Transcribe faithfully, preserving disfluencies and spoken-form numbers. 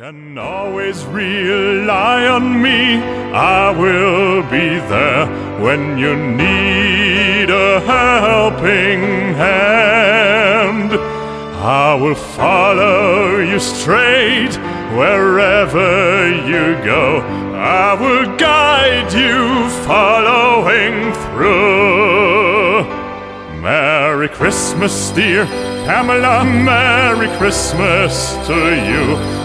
Can always rely on me. I will be there when you need a helping hand. I will follow you straight wherever you go. I will guide you following through. Merry Christmas, dear Pamela, Merry Christmas to you.